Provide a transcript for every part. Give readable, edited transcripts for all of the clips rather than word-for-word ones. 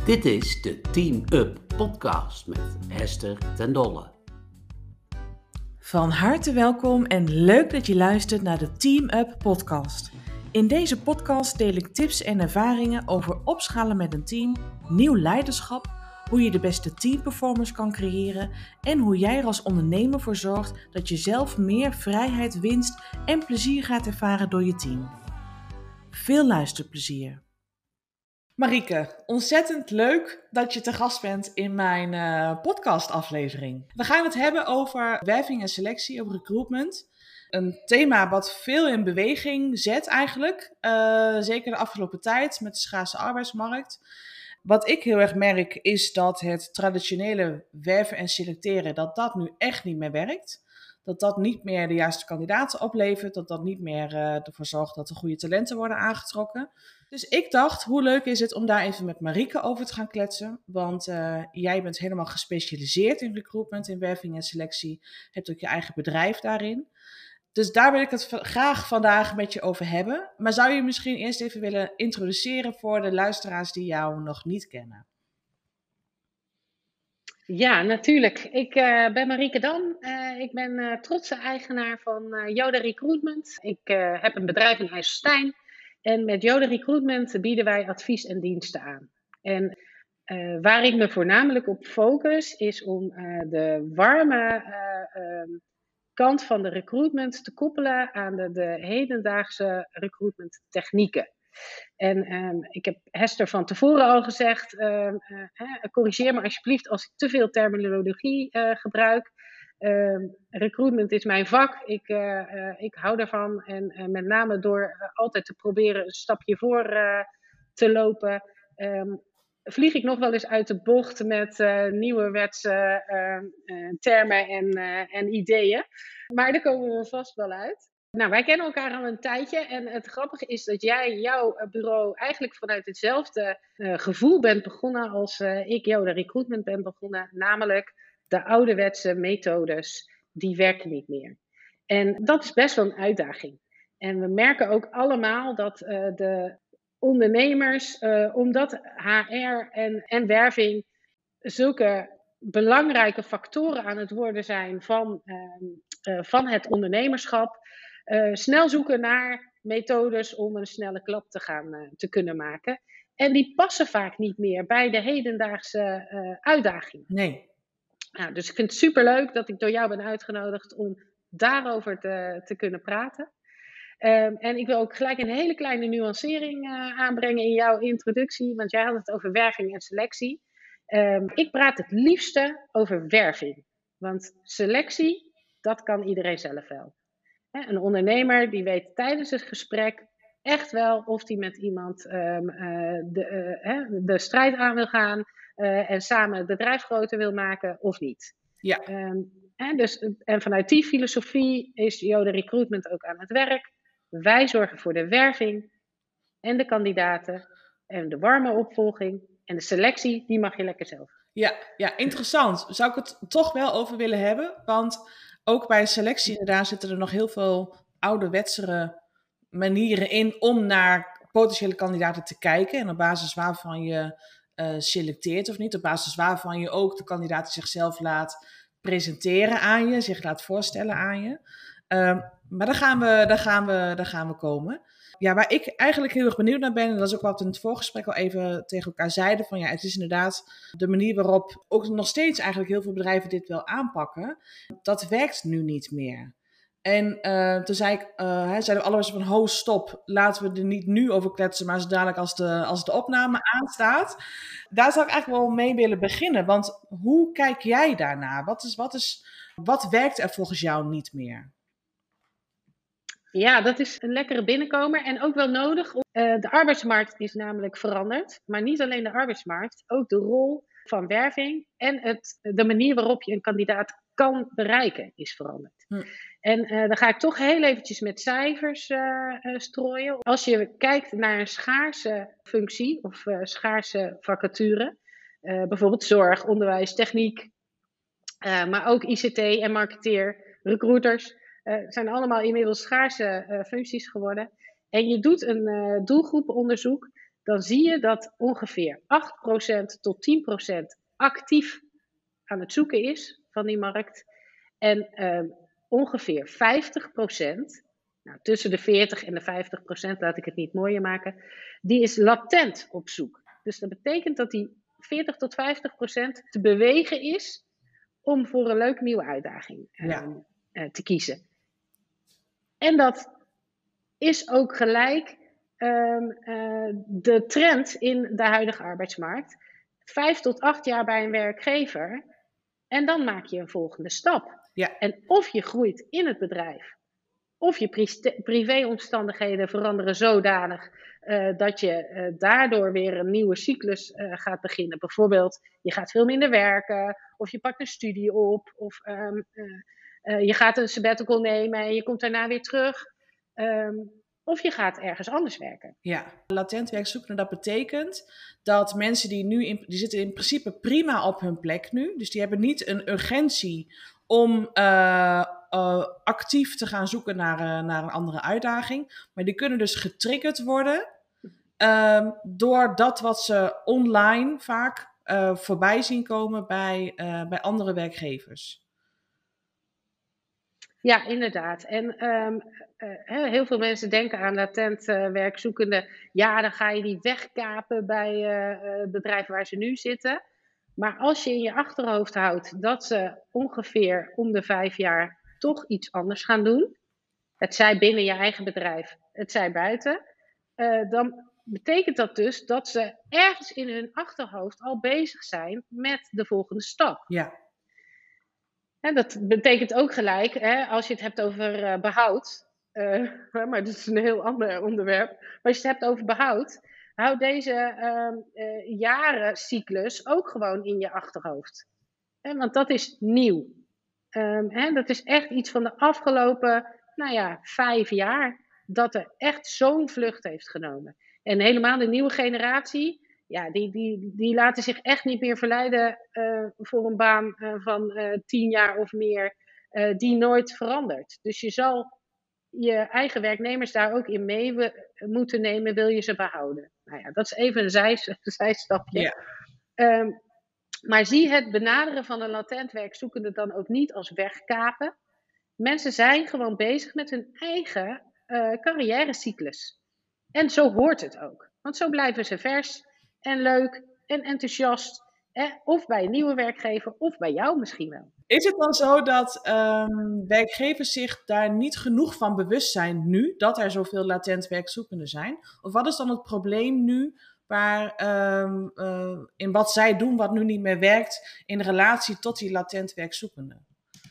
Dit is de Team Up podcast met Hester ten Dolle. Van harte welkom en leuk dat je luistert naar de Team Up podcast. In deze podcast deel ik tips en ervaringen over opschalen met een team, nieuw leiderschap, hoe je de beste teamperformance kan creëren en hoe jij er als ondernemer voor zorgt dat je zelf meer vrijheid, winst en plezier gaat ervaren door je team. Veel luisterplezier. Marieke, ontzettend leuk dat je te gast bent in mijn podcastaflevering. We gaan het hebben over werving en selectie, over recruitment. Een thema wat veel in beweging zet eigenlijk, zeker de afgelopen tijd met de schaarse arbeidsmarkt. Wat ik heel erg merk is dat het traditionele werven en selecteren, dat nu echt niet meer werkt. Dat niet meer de juiste kandidaten oplevert, dat niet meer ervoor zorgt dat er goede talenten worden aangetrokken. Dus ik dacht, hoe leuk is het om daar even met Marieke over te gaan kletsen. Want jij bent helemaal gespecialiseerd in recruitment, in werving en selectie. Hebt ook je eigen bedrijf daarin. Dus daar wil ik het graag vandaag met je over hebben. Maar zou je misschien eerst even willen introduceren voor de luisteraars die jou nog niet kennen? Ja, natuurlijk. Ik ben Marieke Dam. Ik ben trotse eigenaar van Yoda Recruitment. Ik heb een bedrijf in IJsselstein. En met Yoda Recruitment bieden wij advies en diensten aan. En waar ik me voornamelijk op focus is om de warme kant van de recruitment te koppelen aan de hedendaagse recruitment technieken. En ik heb Hester van tevoren al gezegd, corrigeer me alsjeblieft als ik te veel terminologie gebruik. Recruitment is mijn vak, ik hou daarvan en met name door altijd te proberen een stapje voor te lopen, vlieg ik nog wel eens uit de bocht met nieuwerwetse termen en ideeën. Maar daar komen we vast wel uit. Nou, wij kennen elkaar al een tijdje en het grappige is dat jij jouw bureau eigenlijk vanuit hetzelfde gevoel bent begonnen als ik Yoda Recruitment ben begonnen, namelijk de ouderwetse methodes, die werken niet meer. En dat is best wel een uitdaging. En we merken ook allemaal dat de ondernemers, omdat HR en werving zulke belangrijke factoren aan het worden zijn van het ondernemerschap, snel zoeken naar methodes om een snelle klap te kunnen maken. En die passen vaak niet meer bij de hedendaagse uitdagingen. Nee. Nou, dus ik vind het superleuk dat ik door jou ben uitgenodigd om daarover te kunnen praten. En ik wil ook gelijk een hele kleine nuancering aanbrengen in jouw introductie, want jij had het over werving en selectie. Ik praat het liefste over werving, want selectie, dat kan iedereen zelf wel. Een ondernemer die weet tijdens het gesprek echt wel of hij met iemand de strijd aan wil gaan en samen het bedrijf groter wil maken of niet. Ja. En vanuit die filosofie is Yoda Recruitment ook aan het werk. Wij zorgen voor de werving en de kandidaten en de warme opvolging en de selectie, die mag je lekker zelf. Ja, interessant. Zou ik het toch wel over willen hebben, want ook bij selectie inderdaad zitten er nog heel veel ouderwetsere manieren in om naar potentiële kandidaten te kijken en op basis waarvan je selecteert of niet, op basis waarvan je ook de kandidaat zichzelf laat presenteren aan je, zich laat voorstellen aan je. Maar daar gaan we komen. Ja, waar ik eigenlijk heel erg benieuwd naar ben, en dat is ook wat we in het voorgesprek al even tegen elkaar zeiden, van ja, het is inderdaad de manier waarop ook nog steeds eigenlijk heel veel bedrijven dit wel aanpakken, dat werkt nu niet meer. En toen zeiden we allemaal van, ho, stop, laten we er niet nu over kletsen, maar zo dadelijk als de opname aanstaat. Daar zou ik eigenlijk wel mee willen beginnen, want hoe kijk jij daarnaar? Wat werkt er volgens jou niet meer? Ja, dat is een lekkere binnenkomer en ook wel nodig. De arbeidsmarkt is namelijk veranderd, maar niet alleen de arbeidsmarkt, ook de rol van werving en de manier waarop je een kandidaat kan bereiken is veranderd. En dan ga ik toch heel eventjes met cijfers strooien. Als je kijkt naar een schaarse functie of schaarse vacature, bijvoorbeeld zorg, onderwijs, techniek, maar ook ICT en marketeer, recruiters, zijn allemaal inmiddels schaarse functies geworden. En je doet een doelgroeponderzoek dan zie je dat ongeveer 8% tot 10% actief aan het zoeken is van die markt. En ongeveer 50%, nou, tussen de 40 en de 50%, laat ik het niet mooier maken, die is latent op zoek. Dus dat betekent dat die 40 tot 50% te bewegen is om voor een leuke nieuwe uitdaging te kiezen. En dat is ook gelijk de trend in de huidige arbeidsmarkt. 5 tot 8 jaar bij een werkgever en dan maak je een volgende stap. Ja. En of je groeit in het bedrijf, of je privéomstandigheden veranderen zodanig dat je daardoor weer een nieuwe cyclus gaat beginnen. Bijvoorbeeld, je gaat veel minder werken, of je pakt een studie op, of je gaat een sabbatical nemen en je komt daarna weer terug. Of je gaat ergens anders werken. Ja, latent werkzoekende, dat betekent dat mensen die zitten in principe prima op hun plek nu. Dus die hebben niet een urgentie om actief te gaan zoeken naar een andere uitdaging. Maar die kunnen dus getriggerd worden door dat wat ze online vaak voorbij zien komen bij andere werkgevers. Ja, inderdaad. En heel veel mensen denken aan latent werkzoekenden. Ja, dan ga je die wegkapen bij het bedrijf waar ze nu zitten. Maar als je in je achterhoofd houdt dat ze ongeveer om de 5 jaar toch iets anders gaan doen. Het zij binnen je eigen bedrijf, het zij buiten. Dan betekent dat dus dat ze ergens in hun achterhoofd al bezig zijn met de volgende stap. Ja. En dat betekent ook gelijk, als je het hebt over behoud, maar dat is een heel ander onderwerp. Maar als je het hebt over behoud, houd deze jarencyclus ook gewoon in je achterhoofd. Want dat is nieuw. Dat is echt iets van de afgelopen 5 jaar dat er echt zo'n vlucht heeft genomen. En helemaal de nieuwe generatie, ja, die laten zich echt niet meer verleiden voor een baan van 10 jaar of meer, die nooit verandert. Dus je zal je eigen werknemers daar ook in mee moeten nemen, wil je ze behouden. Nou ja, dat is even een zijstapje. Ja. Maar zie het benaderen van een latent werkzoekende dan ook niet als wegkapen. Mensen zijn gewoon bezig met hun eigen carrièrecyclus. En zo hoort het ook. Want zo blijven ze vers en leuk en enthousiast. Of bij een nieuwe werkgever, of bij jou misschien wel. Is het dan zo dat werkgevers zich daar niet genoeg van bewust zijn nu, dat er zoveel latent werkzoekenden zijn? Of wat is dan het probleem nu waar, in wat zij doen, wat nu niet meer werkt, in relatie tot die latent werkzoekenden?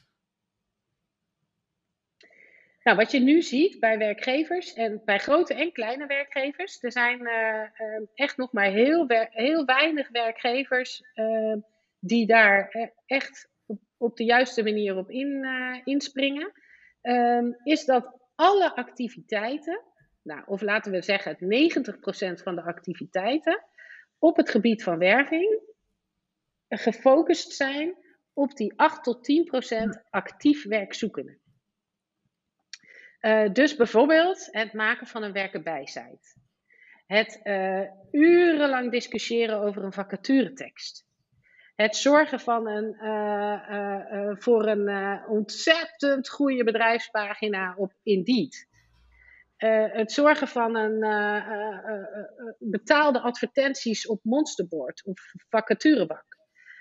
Nou, wat je nu ziet bij werkgevers en bij grote en kleine werkgevers, er zijn echt nog maar heel weinig werkgevers die daar echt op de juiste manier op inspringen, is dat alle activiteiten, of laten we zeggen 90% van de activiteiten op het gebied van werving gefocust zijn op die 8 tot 10% actief werkzoekenden. Dus bijvoorbeeld het maken van een werkenbij-site. Het urenlang discussiëren over een vacaturetekst. Het zorgen van voor een ontzettend goede bedrijfspagina op Indeed. Het zorgen van een betaalde advertenties op Monsterboard of Vacaturebak.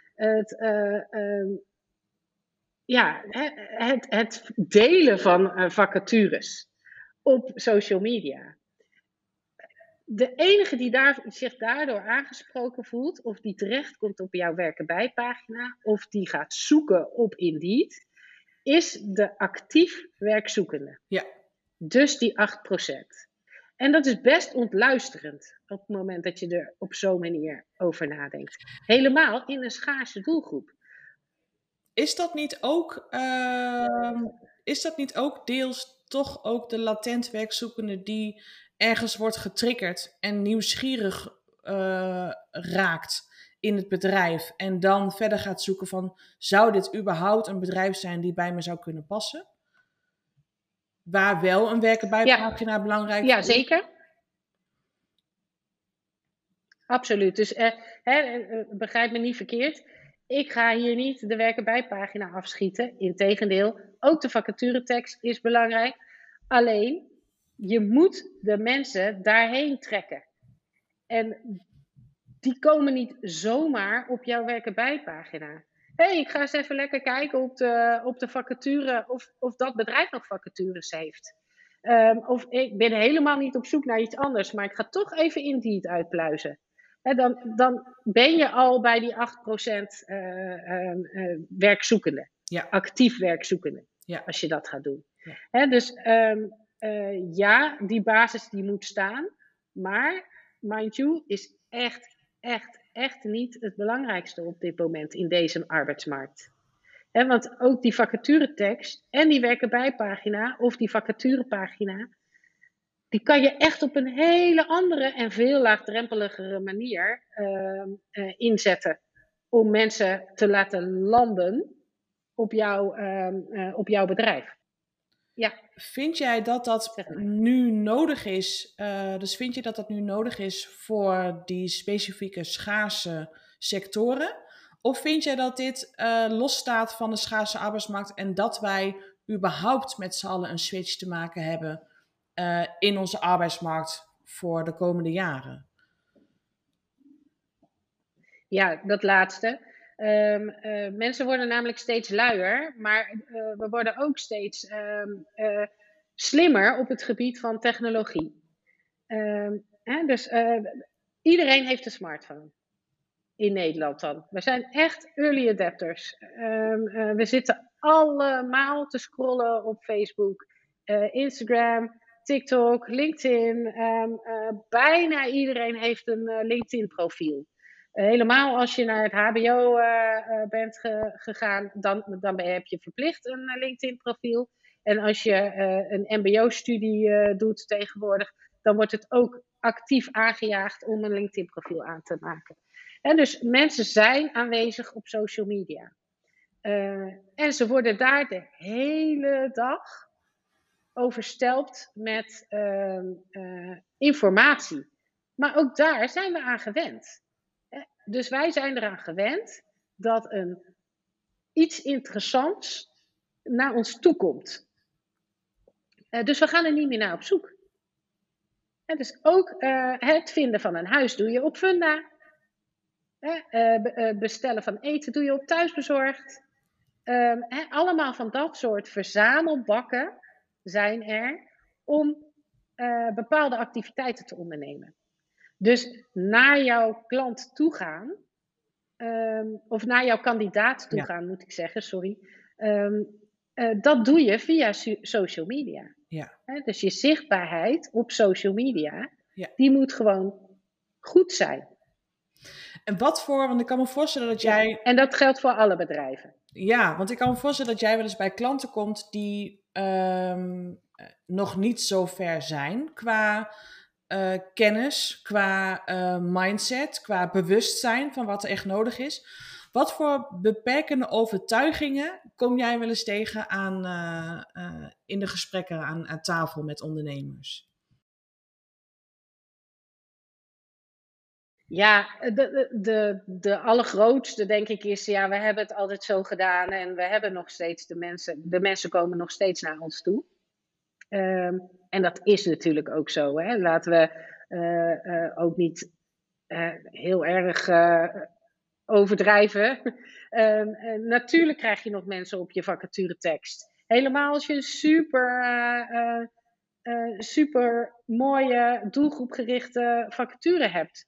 Het delen van vacatures op social media. De enige die zich daardoor aangesproken voelt, of die terechtkomt op jouw werkenbijpagina, of die gaat zoeken op Indeed, is de actief werkzoekende. Ja. Dus die 8%. En dat is best ontluisterend op het moment dat je er op zo'n manier over nadenkt. Helemaal in een schaarse doelgroep. Is dat niet ook deels toch ook de latent werkzoekende die ergens wordt getriggerd en nieuwsgierig raakt in het bedrijf en dan verder gaat zoeken van, zou dit überhaupt een bedrijf zijn die bij me zou kunnen passen? Waar wel een werkenbijpagina belangrijk is? Ja, zeker. absoluut. Dus begrijp me niet verkeerd. Ik ga hier niet de werken bij pagina afschieten. Integendeel, ook de vacaturetekst is belangrijk. Alleen, je moet de mensen daarheen trekken. En die komen niet zomaar op jouw werken bij pagina. Ik ga eens even lekker kijken op de vacature of dat bedrijf nog vacatures heeft. Of ik ben helemaal niet op zoek naar iets anders, maar ik ga toch even Indeed uitpluizen. Dan ben je al bij die 8% werkzoekenden. Ja. Actief werkzoekenden. Ja. Als je dat gaat doen. Ja. Dus die basis die moet staan. Maar, mind you, is echt niet het belangrijkste op dit moment in deze arbeidsmarkt. Want ook die vacaturetekst en die werken bij pagina of die vacaturepagina, die kan je echt op een hele andere en veel laagdrempeligere manier inzetten. Om mensen te laten landen op jouw bedrijf. Ja. Vind jij dat nu nodig is? Dus vind je dat dat nu nodig is voor die specifieke schaarse sectoren? Of vind jij dat dit losstaat van de schaarse arbeidsmarkt en dat wij überhaupt met z'n allen een switch te maken hebben in onze arbeidsmarkt voor de komende jaren? Ja, dat laatste. Mensen worden namelijk steeds luier, maar we worden ook steeds slimmer op het gebied van technologie. Dus iedereen heeft een smartphone. In Nederland dan. We zijn echt early adapters. We zitten allemaal te scrollen op Facebook, Instagram, TikTok, LinkedIn. Bijna iedereen heeft een LinkedIn profiel. Helemaal als je naar het HBO bent gegaan, dan heb je verplicht een LinkedIn profiel. En als je een mbo-studie doet tegenwoordig, dan wordt het ook actief aangejaagd om een LinkedIn profiel aan te maken. En dus mensen zijn aanwezig op social media. En ze worden daar de hele dag overstelpt met informatie. Maar ook daar zijn we aan gewend. Dus wij zijn eraan gewend dat iets interessants naar ons toe komt. Dus we gaan er niet meer naar op zoek. Dus ook het vinden van een huis doe je op Funda. Bestellen van eten doe je op Thuisbezorgd. Allemaal van dat soort verzamelbakken zijn er om bepaalde activiteiten te ondernemen. Dus naar jouw klant toe gaan, of naar jouw kandidaat toe gaan, moet ik zeggen, sorry. Dat doe je via social media. Ja. Dus je zichtbaarheid op social media, die moet gewoon goed zijn. En want ik kan me voorstellen dat jij... En dat geldt voor alle bedrijven. Ja, want ik kan me voorstellen dat jij wel eens bij klanten komt die nog niet zo ver zijn qua kennis, qua mindset, qua bewustzijn van wat er echt nodig is. Wat voor beperkende overtuigingen kom jij wel eens tegen in de gesprekken aan tafel met ondernemers? Ja, de allergrootste denk ik is, we hebben het altijd zo gedaan en we hebben nog steeds de mensen komen nog steeds naar ons toe. En dat is natuurlijk ook zo. Hè? Laten we ook niet heel erg overdrijven. Natuurlijk krijg je nog mensen op je vacaturetekst. Helemaal als je een super mooie doelgroepgerichte vacature hebt.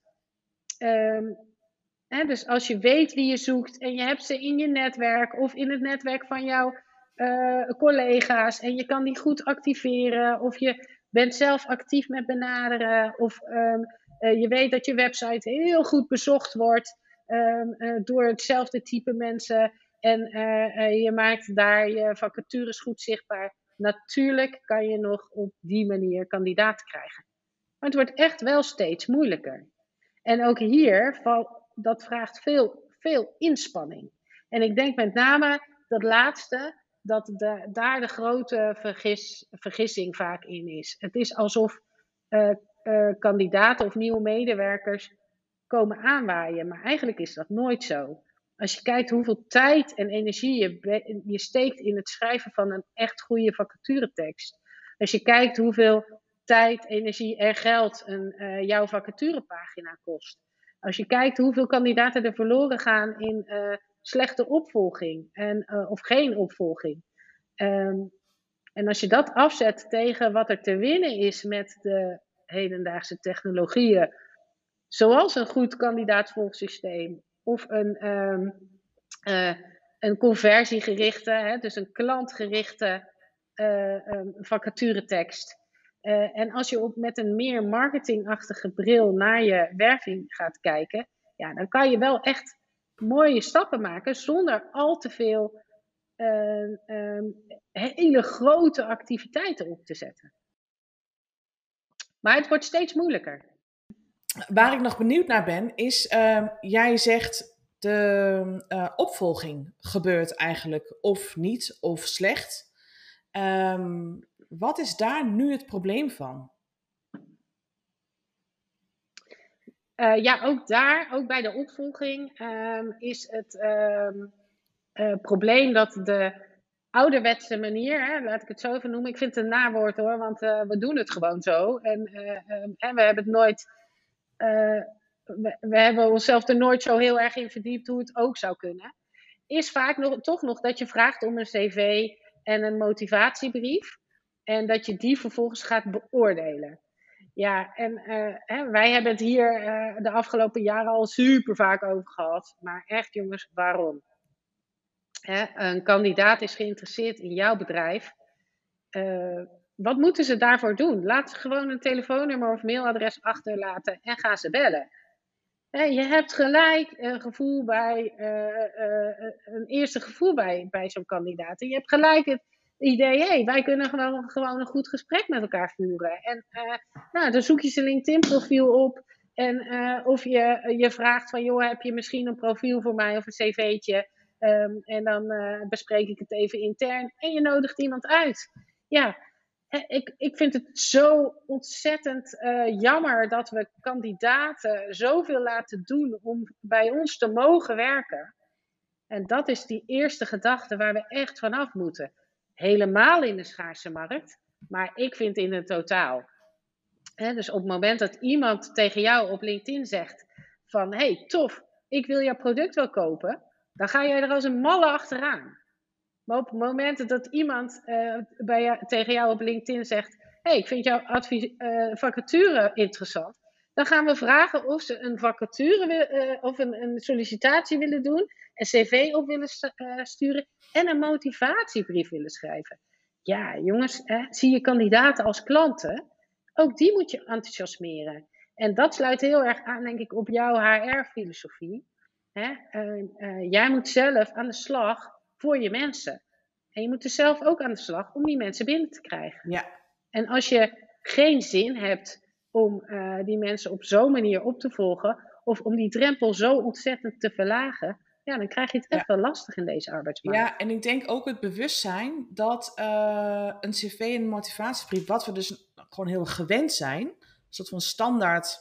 Dus als je weet wie je zoekt en je hebt ze in je netwerk of in het netwerk van jouw collega's en je kan die goed activeren of je bent zelf actief met benaderen of je weet dat je website heel goed bezocht wordt door hetzelfde type mensen en je maakt daar je vacatures goed zichtbaar. Natuurlijk kan je nog op die manier kandidaten krijgen. Maar het wordt echt wel steeds moeilijker. En ook hier, dat vraagt veel inspanning. En ik denk met name dat laatste, dat daar de grote vergissing vaak in is. Het is alsof kandidaten of nieuwe medewerkers komen aanwaaien. Maar eigenlijk is dat nooit zo. Als je kijkt hoeveel tijd en energie je steekt in het schrijven van een echt goede vacaturetekst. Als je kijkt hoeveel tijd, energie en geld jouw vacaturepagina kost. Als je kijkt hoeveel kandidaten er verloren gaan in slechte opvolging of geen opvolging. En als je dat afzet tegen wat er te winnen is met de hedendaagse technologieën, zoals een goed kandidaatsvolgsysteem of een conversiegerichte, dus een klantgerichte vacaturetekst. En als je met een meer marketingachtige bril naar je werving gaat kijken, ja, dan kan je wel echt mooie stappen maken zonder al te veel hele grote activiteiten op te zetten. Maar het wordt steeds moeilijker. Waar ik nog benieuwd naar ben, is jij zegt de opvolging gebeurt eigenlijk of niet of slecht. Wat is daar nu het probleem van? Ja, ook bij de opvolging is het probleem dat de ouderwetse manier, laat ik het zo even noemen, ik vind het een nawoord hoor, want we doen het gewoon zo. En we hebben het nooit, we hebben onszelf er nooit zo heel erg in verdiept hoe het ook zou kunnen. Is vaak toch nog dat je vraagt om een cv en een motivatiebrief en dat je die vervolgens gaat beoordelen. Ja, en wij hebben het hier de afgelopen jaren al super vaak over gehad. Maar echt jongens, waarom? Een kandidaat is geïnteresseerd in jouw bedrijf. Wat moeten ze daarvoor doen? Laat ze gewoon een telefoonnummer of mailadres achterlaten en ga ze bellen. Je hebt gelijk een gevoel een eerste gevoel bij zo'n kandidaat. En je hebt gelijk het idee, wij kunnen gewoon een goed gesprek met elkaar voeren. En dan zoek je zijn LinkedIn profiel op. En of je vraagt van, joh, heb je misschien een profiel voor mij of een cv'tje? En dan bespreek ik het even intern. En je nodigt iemand uit. Ja, ik vind het zo ontzettend jammer dat we kandidaten zoveel laten doen om bij ons te mogen werken. En dat is die eerste gedachte waar we echt vanaf moeten. Helemaal in de schaarse markt, maar ik vind in het totaal. Dus op het moment dat iemand tegen jou op LinkedIn zegt van, hey, tof, ik wil jouw product wel kopen, dan ga jij er als een malle achteraan. Maar op het moment dat iemand tegen jou op LinkedIn zegt, hey, ik vind jouw vacature interessant, dan gaan we vragen of ze een vacature of een sollicitatie willen doen, een cv op willen sturen en een motivatiebrief willen schrijven. Ja, jongens, zie je kandidaten als klanten? Ook die moet je enthousiasmeren. En dat sluit heel erg aan, denk ik, op jouw HR-filosofie. Jij moet zelf aan de slag voor je mensen. En je moet er zelf ook aan de slag om die mensen binnen te krijgen. Ja. En als je geen zin hebt om die mensen op zo'n manier op te volgen, of om die drempel zo ontzettend te verlagen, ja, dan krijg je het echt wel lastig in deze arbeidsmarkt. Ja, en ik denk ook het bewustzijn dat een cv en een motivatiebrief, wat we dus gewoon heel gewend zijn, een soort van standaard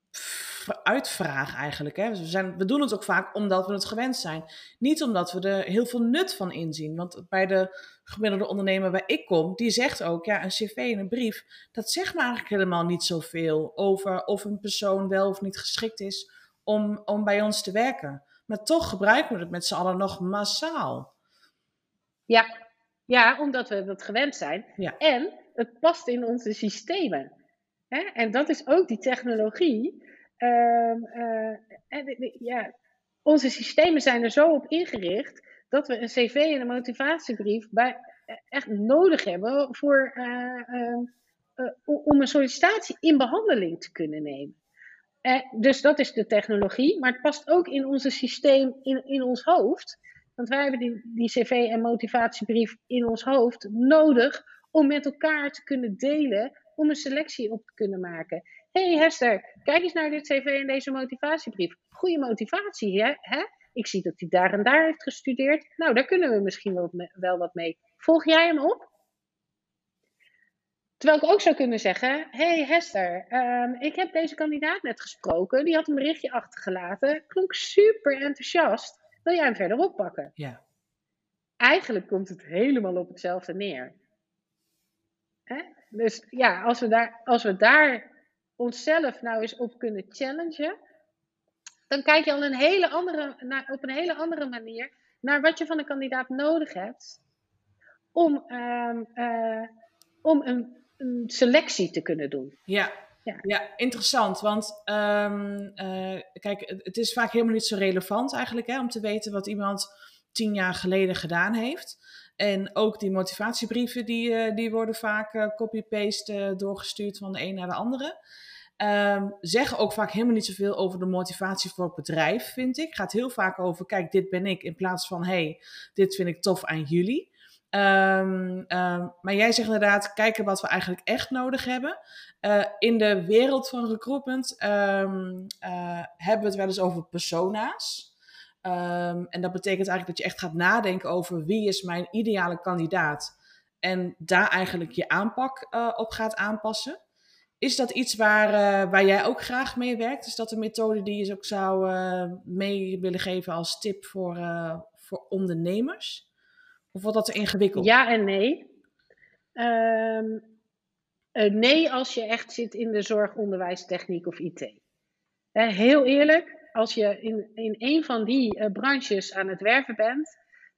uitvraag eigenlijk. Hè? Dus we doen het ook vaak omdat we het gewend zijn. Niet omdat we er heel veel nut van inzien. Want bij de gemiddelde ondernemer waar ik kom, die zegt ook, ja, een cv en een brief, dat zegt me eigenlijk helemaal niet zoveel over of een persoon wel of niet geschikt is om bij ons te werken. Maar toch gebruiken we het met z'n allen nog massaal. Ja, omdat we dat gewend zijn. Ja. En het past in onze systemen. En dat is ook die technologie. Onze systemen zijn er zo op ingericht dat we een cv en een motivatiebrief echt nodig hebben om een sollicitatie in behandeling te kunnen nemen. Dus dat is de technologie, maar het past ook in ons systeem, in ons hoofd. Want wij hebben die cv en motivatiebrief in ons hoofd nodig om met elkaar te kunnen delen, om een selectie op te kunnen maken. Hey Hester, kijk eens naar dit cv en deze motivatiebrief. Goede motivatie, hè? Ik zie dat hij daar en daar heeft gestudeerd. Nou, daar kunnen we misschien wel wat mee. Volg jij hem op? Terwijl ik ook zou kunnen zeggen, hey Hester, ik heb deze kandidaat net gesproken. Die had een berichtje achtergelaten. Klonk super enthousiast. Wil jij hem verder oppakken? Ja. Eigenlijk komt het helemaal op hetzelfde neer. Hè? Dus ja, als we daar onszelf nou eens op kunnen challengen, dan kijk je al op een hele andere manier naar wat je van een kandidaat nodig hebt om een selectie te kunnen doen. Ja. Ja, interessant. Want kijk, het is vaak helemaal niet zo relevant eigenlijk om te weten wat iemand 10 jaar geleden gedaan heeft. En ook die motivatiebrieven die worden vaak copy-paste doorgestuurd van de een naar de andere. Zeggen ook vaak helemaal niet zoveel over de motivatie voor het bedrijf, vind ik. Het gaat heel vaak over, kijk, dit ben ik, in plaats van, hey, dit vind ik tof aan jullie. Maar jij zegt inderdaad, kijken wat we eigenlijk echt nodig hebben. In de wereld van recruitment hebben we het wel eens over persona's. En dat betekent eigenlijk dat je echt gaat nadenken over wie is mijn ideale kandidaat. En daar eigenlijk je aanpak op gaat aanpassen. Is dat iets waar jij ook graag mee werkt? Is dat een methode die je ook zou mee willen geven als tip voor ondernemers? Of wordt dat te ingewikkeld? Ja en nee. Nee, als je echt zit in de zorg, onderwijs, techniek of IT. Heel eerlijk, als je in een van die branches aan het werven bent,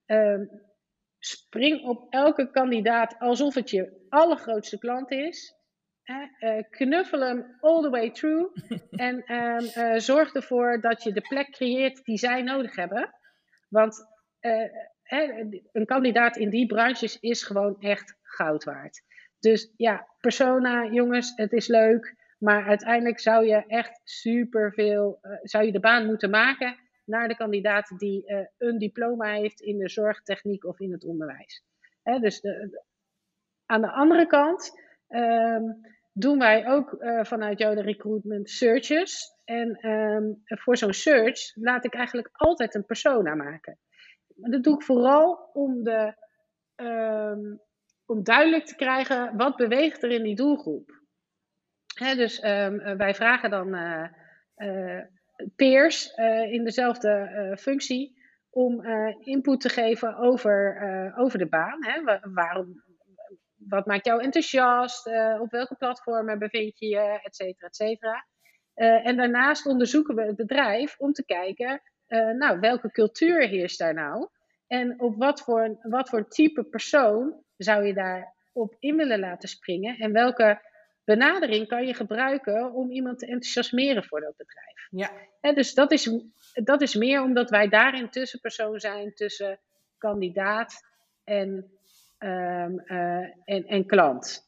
spring op elke kandidaat alsof het je allergrootste klant is. Knuffel hem all the way through. En zorg ervoor dat je de plek creëert die zij nodig hebben. Want een kandidaat in die branches is gewoon echt goud waard. Dus ja, persona, jongens, het is leuk. Maar uiteindelijk zou je echt zou je de baan moeten maken naar de kandidaat die een diploma heeft in de zorgtechniek of in het onderwijs. Dus aan de andere kant doen wij ook vanuit Yoda Recruitment searches. En voor zo'n search laat ik eigenlijk altijd een persona maken. Dat doe ik vooral om duidelijk te krijgen wat beweegt er in die doelgroep. Dus wij vragen dan peers in dezelfde functie om input te geven over de baan. Wat maakt jou enthousiast? Op welke platformen bevind je je? Et cetera, et cetera. En daarnaast onderzoeken we het bedrijf om te kijken, welke cultuur heerst daar nou? En op wat voor type persoon zou je daarop in willen laten springen? En welke benadering kan je gebruiken om iemand te enthousiasmeren voor dat bedrijf? Ja. Dus dat is meer omdat wij daarin tussenpersoon zijn tussen kandidaat en klant.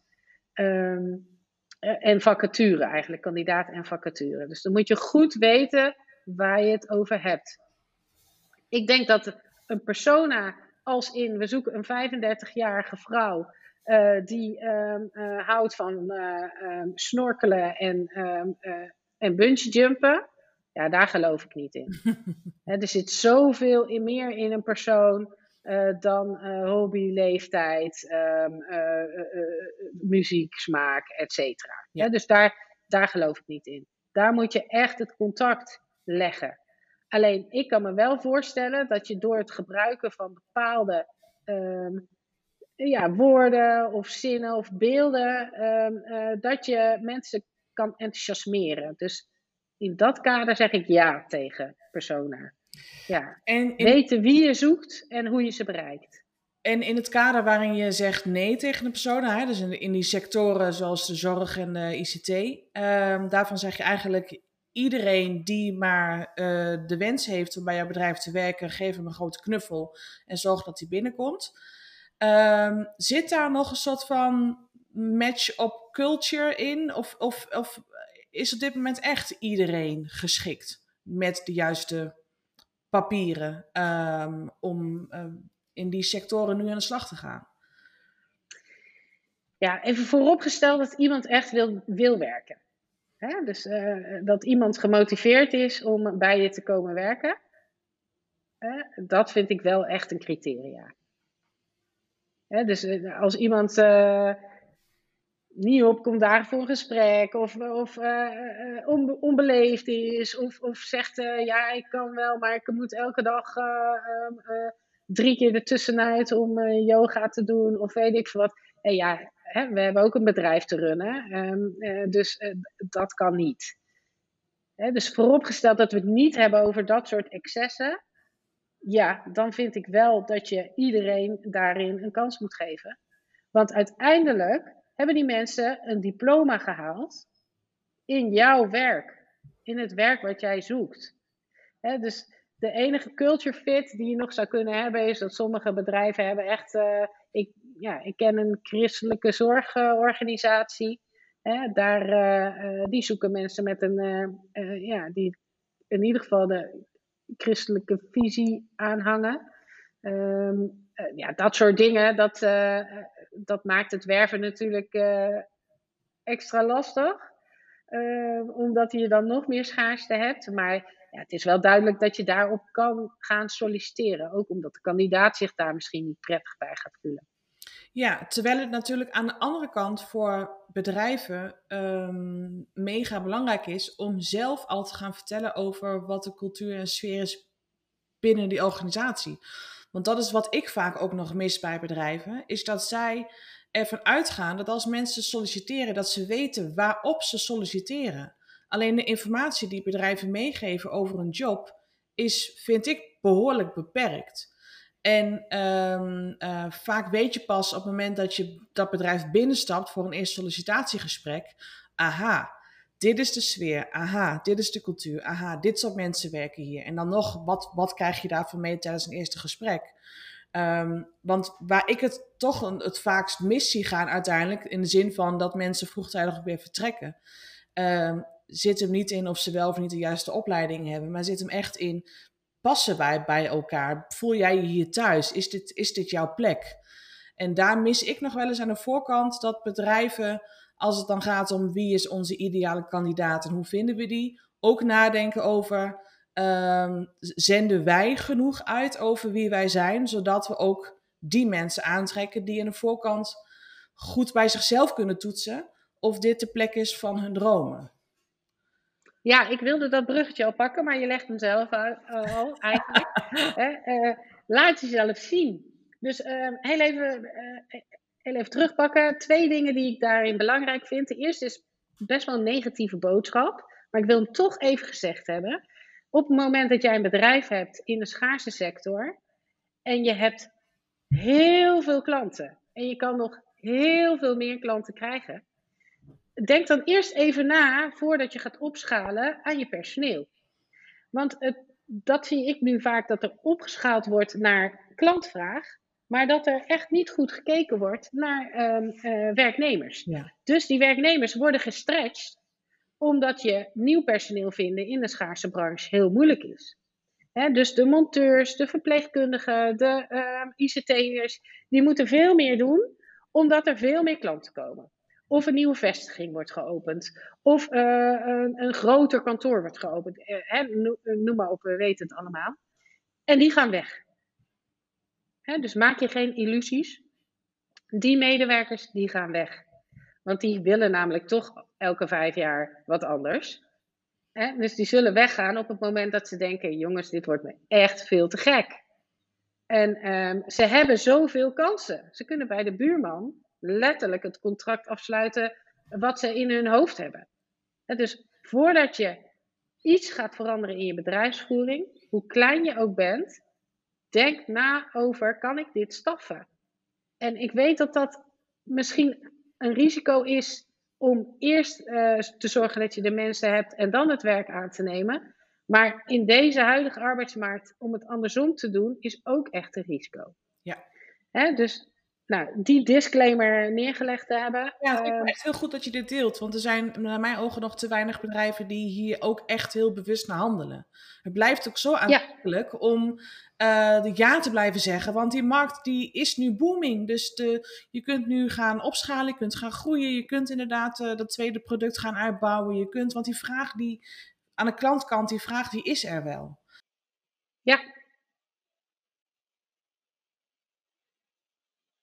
En vacature eigenlijk, kandidaat en vacature. Dus dan moet je goed weten waar je het over hebt. Ik denk dat een persona als in, we zoeken een 35-jarige vrouw die houdt van snorkelen en bungee jumpen. Ja, daar geloof ik niet in. Er zit zoveel meer in een persoon dan hobby, leeftijd, muziek, smaak, et cetera. Ja. Dus daar geloof ik niet in. Daar moet je echt het contact leggen. Alleen, ik kan me wel voorstellen dat je door het gebruiken van bepaalde woorden of zinnen of beelden, dat je mensen kan enthousiasmeren. Dus in dat kader zeg ik ja tegen persona. Ja. Weten wie je zoekt en hoe je ze bereikt. En in het kader waarin je zegt nee tegen een persona, dus in die sectoren zoals de zorg en de ICT, daarvan zeg je eigenlijk iedereen die maar de wens heeft om bij jouw bedrijf te werken, geef hem een grote knuffel en zorg dat hij binnenkomt. Zit daar nog een soort van match op culture in? Of is op dit moment echt iedereen geschikt met de juiste papieren om in die sectoren nu aan de slag te gaan? Ja, even vooropgesteld dat iemand echt wil werken. Dus dat iemand gemotiveerd is om bij je te komen werken. Dat vind ik wel echt een criteria. Dus als iemand niet opkomt dagen voor een gesprek of onbeleefd is of zegt ja, ik kan wel, maar ik moet elke dag 3 keer ertussenuit om yoga te doen of weet ik veel wat. En ja, hè, we hebben ook een bedrijf te runnen, dus dat kan niet. Hè, dus vooropgesteld dat we het niet hebben over dat soort excessen, ja, dan vind ik wel dat je iedereen daarin een kans moet geven. Want uiteindelijk hebben die mensen een diploma gehaald in jouw werk, in het werk wat jij zoekt. Dus de enige culture fit die je nog zou kunnen hebben is dat sommige bedrijven hebben echt, ik ken een christelijke zorgorganisatie. Die zoeken mensen met die in ieder geval de christelijke visie aanhangen. Dat soort dingen, dat maakt het werven natuurlijk extra lastig. Omdat je dan nog meer schaarste hebt. Maar ja, het is wel duidelijk dat je daarop kan gaan solliciteren. Ook omdat de kandidaat zich daar misschien niet prettig bij gaat voelen. Ja, terwijl het natuurlijk aan de andere kant voor bedrijven mega belangrijk is om zelf al te gaan vertellen over wat de cultuur en sfeer is binnen die organisatie. Want dat is wat ik vaak ook nog mis bij bedrijven, is dat zij ervan uitgaan dat als mensen solliciteren, dat ze weten waarop ze solliciteren. Alleen de informatie die bedrijven meegeven over een job is, vind ik, behoorlijk beperkt. En vaak weet je pas op het moment dat je dat bedrijf binnenstapt voor een eerste sollicitatiegesprek. Aha, dit is de sfeer. Aha, dit is de cultuur. Aha, dit soort mensen werken hier. En dan nog, wat krijg je daarvan mee tijdens een eerste gesprek? Want waar ik het toch het vaakst mis zie gaan uiteindelijk, in de zin van dat mensen vroegtijdig weer vertrekken, zit hem niet in of ze wel of niet de juiste opleiding hebben, maar zit hem echt in, passen wij bij elkaar? Voel jij je hier thuis? Is dit jouw plek? En daar mis ik nog wel eens aan de voorkant dat bedrijven, als het dan gaat om wie is onze ideale kandidaat en hoe vinden we die, ook nadenken over, zenden wij genoeg uit over wie wij zijn, zodat we ook die mensen aantrekken die aan de voorkant goed bij zichzelf kunnen toetsen of dit de plek is van hun dromen. Ja, ik wilde dat bruggetje al pakken, maar je legt hem zelf al eigenlijk. Laat jezelf zien. Dus heel even terugpakken. 2 dingen die ik daarin belangrijk vind. De eerste is best wel een negatieve boodschap, maar ik wil hem toch even gezegd hebben. Op het moment dat jij een bedrijf hebt in de schaarse sector en je hebt heel veel klanten en je kan nog heel veel meer klanten krijgen, denk dan eerst even na voordat je gaat opschalen aan je personeel. Want dat zie ik nu vaak, dat er opgeschaald wordt naar klantvraag, maar dat er echt niet goed gekeken wordt naar werknemers. Ja. Dus die werknemers worden gestretched, omdat je nieuw personeel vinden in de schaarse branche heel moeilijk is. Dus de monteurs, de verpleegkundigen, de ICT'ers, die moeten veel meer doen, omdat er veel meer klanten komen. Of een nieuwe vestiging wordt geopend. Of een groter kantoor wordt geopend. Noem maar op, we weten het allemaal. En die gaan weg. Dus maak je geen illusies. Die medewerkers, die gaan weg. Want die willen namelijk toch elke 5 jaar wat anders. Dus die zullen weggaan op het moment dat ze denken, jongens, dit wordt me echt veel te gek. En ze hebben zoveel kansen. Ze kunnen bij de buurman letterlijk het contract afsluiten wat ze in hun hoofd hebben. Dus voordat je iets gaat veranderen in je bedrijfsvoering, hoe klein je ook bent, denk na over, kan ik dit staffen? En ik weet dat dat misschien een risico is om eerst te zorgen dat je de mensen hebt en dan het werk aan te nemen. Maar in deze huidige arbeidsmarkt, om het andersom te doen, is ook echt een risico. Ja. Dus die disclaimer neergelegd te hebben. Ja, het is echt heel goed dat je dit deelt. Want er zijn naar mijn ogen nog te weinig bedrijven die hier ook echt heel bewust naar handelen. Het blijft ook zo aantrekkelijk om ja te blijven zeggen. Want die markt die is nu booming. Dus je kunt nu gaan opschalen, je kunt gaan groeien. Je kunt inderdaad dat tweede product gaan uitbouwen. Want die vraag die aan de klantkant, die vraag die is er wel. Ja.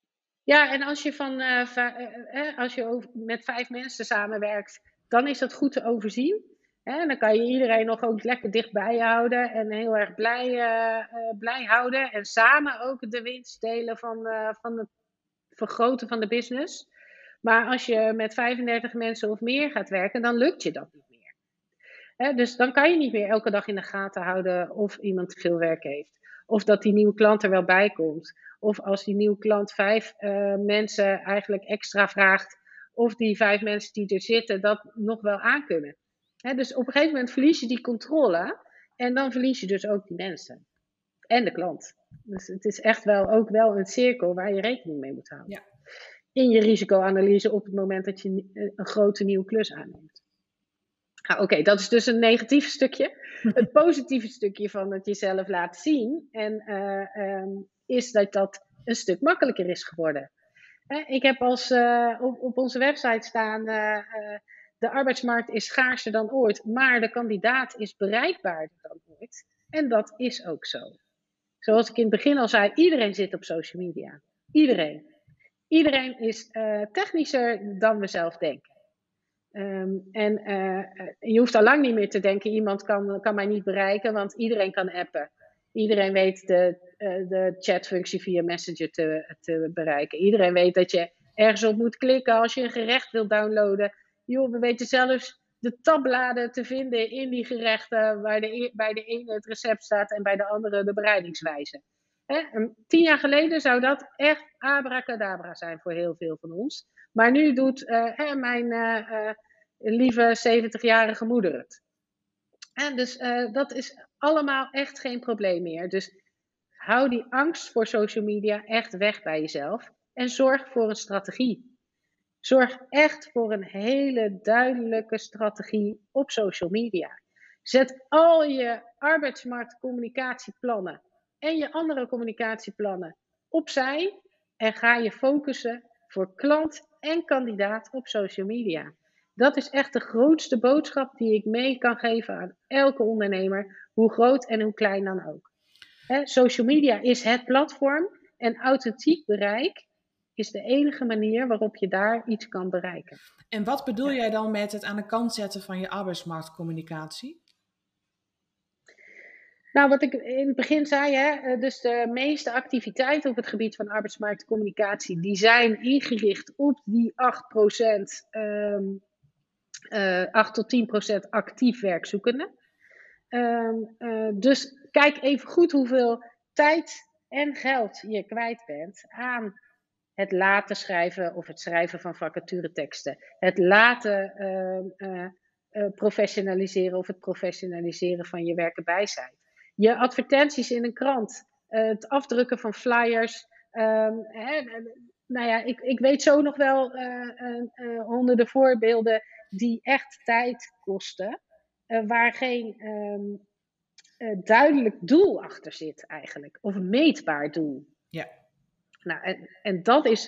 Ja, en als je, als je met 5 mensen samenwerkt, dan is dat goed te overzien. Hè? Dan kan je iedereen nog ook lekker dichtbij je houden en heel erg blij houden. En samen ook de winst delen van het vergroten van de business. Maar als je met 35 mensen of meer gaat werken, dan lukt je dat niet meer. Dus dan kan je niet meer elke dag in de gaten houden of iemand te veel werk heeft. Of dat die nieuwe klant er wel bij komt. Of als die nieuwe klant 5 mensen eigenlijk extra vraagt, of die 5 mensen die er zitten dat nog wel aankunnen. Dus op een gegeven moment verlies je die controle. En dan verlies je dus ook die mensen. En de klant. Dus het is echt ook wel een cirkel waar je rekening mee moet houden. Ja. In je risicoanalyse op het moment dat je een grote nieuwe klus aanneemt. Oké, dat is dus een negatief stukje. Het positieve stukje van het jezelf laten zien is dat een stuk makkelijker is geworden. Ik heb op onze website staan, de arbeidsmarkt is schaarser dan ooit, maar de kandidaat is bereikbaarder dan ooit. En dat is ook zo. Zoals ik in het begin al zei, iedereen zit op social media. Iedereen. Iedereen is technischer dan we zelf denken. Je hoeft al lang niet meer te denken, iemand kan mij niet bereiken, want iedereen kan appen. Iedereen weet de chatfunctie via Messenger te bereiken. Iedereen weet dat je ergens op moet klikken als je een gerecht wilt downloaden. Joh, we weten zelfs de tabbladen te vinden in die gerechten, waar bij de ene het recept staat en bij de andere de bereidingswijze. 10 jaar geleden zou dat echt abracadabra zijn voor heel veel van ons. Maar nu doet mijn lieve 70-jarige moeder het. En dus dat is allemaal echt geen probleem meer. Dus hou die angst voor social media echt weg bij jezelf. En zorg voor een strategie. Zorg echt voor een hele duidelijke strategie op social media. Zet al je arbeidsmarktcommunicatieplannen en je andere communicatieplannen opzij. En ga je focussen voor klant en kandidaat op social media. Dat is echt de grootste boodschap die ik mee kan geven aan elke ondernemer, hoe groot en hoe klein dan ook. Social media is het platform en authentiek bereik is de enige manier waarop je daar iets kan bereiken. En wat bedoel jij dan met het aan de kant zetten van je arbeidsmarktcommunicatie? Nou, wat ik in het begin zei, dus de meeste activiteiten op het gebied van arbeidsmarktcommunicatie, die zijn ingericht op die 8%, 8 tot 10% actief werkzoekenden. Dus kijk even goed hoeveel tijd en geld je kwijt bent aan het laten schrijven of het schrijven van vacatureteksten. Het laten professionaliseren of het professionaliseren van je werkenbijsite. Je advertenties in een krant. Het afdrukken van flyers. Ik weet zo nog wel honderden voorbeelden die echt tijd kosten. Waar geen duidelijk doel achter zit eigenlijk. Of een meetbaar doel. Ja. Nou, en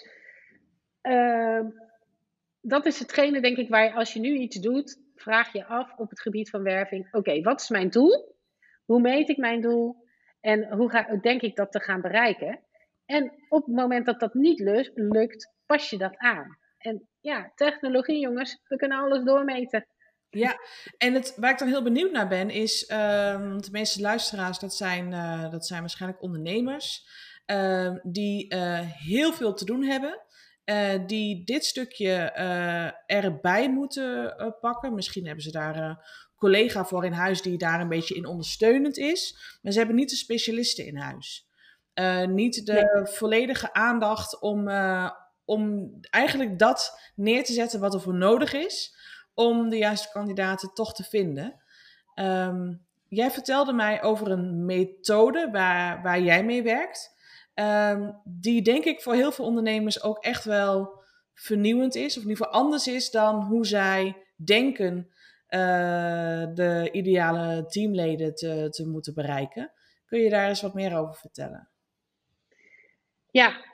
dat is hetgene, denk ik, waar als je nu iets doet, vraag je af op het gebied van werving. Oké, wat is mijn doel? Hoe meet ik mijn doel? En hoe denk ik dat te gaan bereiken? En op het moment dat dat niet lukt, pas je dat aan. En ja, technologie, jongens, we kunnen alles doormeten. Ja, en waar ik dan heel benieuwd naar ben is, de meeste luisteraars, dat zijn waarschijnlijk ondernemers die heel veel te doen hebben. Die dit stukje erbij moeten pakken. Misschien hebben ze daar een collega voor in huis die daar een beetje in ondersteunend is. Maar ze hebben niet de specialisten in huis. Niet de volledige aandacht om eigenlijk dat neer te zetten wat er voor nodig is om de juiste kandidaten toch te vinden. Jij vertelde mij over een methode waar jij mee werkt. Die denk ik voor heel veel ondernemers ook echt wel vernieuwend is. Of in ieder geval anders is dan hoe zij denken de ideale teamleden te moeten bereiken. Kun je daar eens wat meer over vertellen? Ja,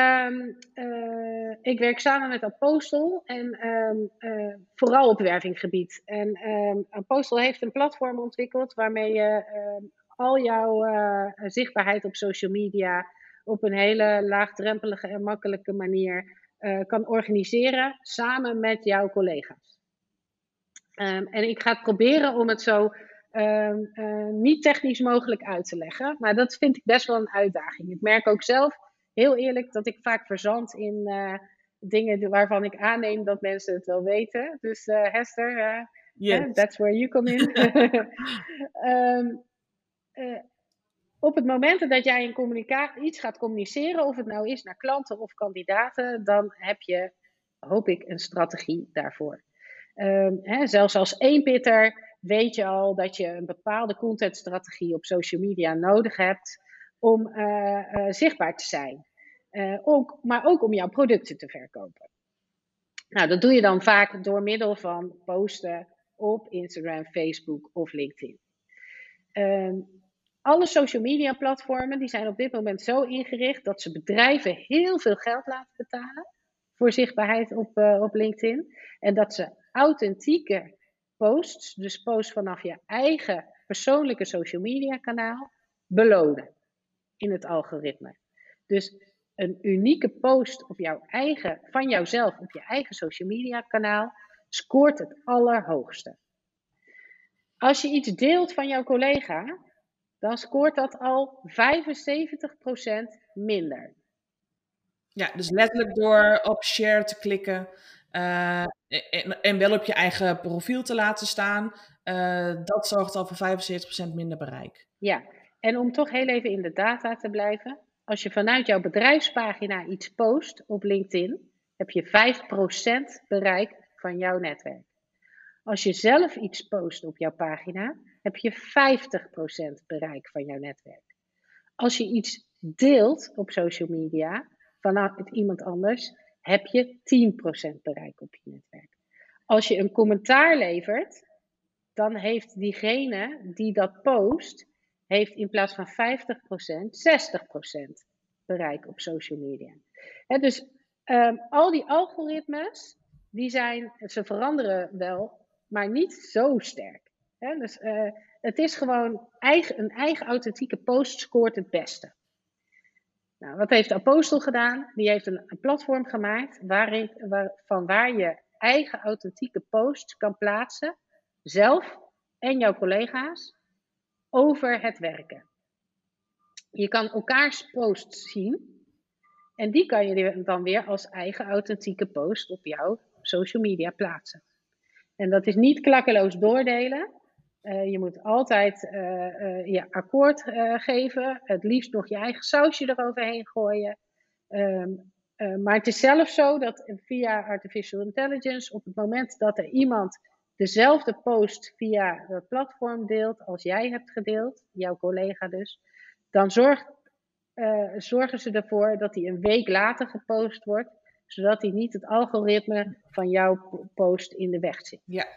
ik werk samen met Apostel en vooral op wervinggebied. En Apostel heeft een platform ontwikkeld waarmee je al jouw zichtbaarheid op social media op een hele laagdrempelige en makkelijke manier kan organiseren samen met jouw collega's. En ik ga het proberen om het zo niet technisch mogelijk uit te leggen, maar dat vind ik best wel een uitdaging. Ik merk ook zelf, heel eerlijk, dat ik vaak verzand in dingen waarvan ik aanneem dat mensen het wel weten. Dus Hester, Yes. that's where you come in. Op het moment dat jij iets gaat communiceren, of het nou is naar klanten of kandidaten, dan heb je, hoop ik, een strategie daarvoor. Zelfs als eenpitter weet je al dat je een bepaalde contentstrategie op social media nodig hebt om zichtbaar te zijn. Maar ook om jouw producten te verkopen. Nou, dat doe je dan vaak door middel van posten op Instagram, Facebook of LinkedIn. Alle social media platformen die zijn op dit moment zo ingericht dat ze bedrijven heel veel geld laten betalen voor zichtbaarheid op LinkedIn. En dat ze authentieke posts, dus posts vanaf je eigen persoonlijke social media kanaal, belonen in het algoritme. Dus een unieke post van jouzelf op je eigen social media kanaal scoort het allerhoogste. Als je iets deelt van jouw collega, dan scoort dat al 75% minder. Ja, dus letterlijk door op share te klikken en wel op je eigen profiel te laten staan, dat zorgt al voor 75% minder bereik. Ja, en om toch heel even in de data te blijven, als je vanuit jouw bedrijfspagina iets post op LinkedIn, heb je 5% bereik van jouw netwerk. Als je zelf iets post op jouw pagina, heb je 50% bereik van jouw netwerk. Als je iets deelt op social media vanuit iemand anders, heb je 10% bereik op je netwerk. Als je een commentaar levert, dan heeft diegene die dat post, heeft in plaats van 50%, 60% bereik op social media. Dus al die algoritmes, ze veranderen wel, maar niet zo sterk. Dus het is gewoon een eigen authentieke post scoort het beste. Nou, wat heeft de Apostel gedaan? Die heeft een platform gemaakt waar je eigen authentieke posts kan plaatsen, zelf en jouw collega's, over het werken. Je kan elkaars posts zien en die kan je dan weer als eigen authentieke post op jouw social media plaatsen. En dat is niet klakkeloos doordelen. Je moet altijd je akkoord geven. Het liefst nog je eigen sausje eroverheen gooien. Maar het is zelfs zo dat via artificial intelligence, op het moment dat er iemand dezelfde post via dat platform deelt als jij hebt gedeeld, jouw collega dus, dan zorgen ze ervoor dat die een week later gepost wordt, zodat die niet het algoritme van jouw post in de weg zit. Ja.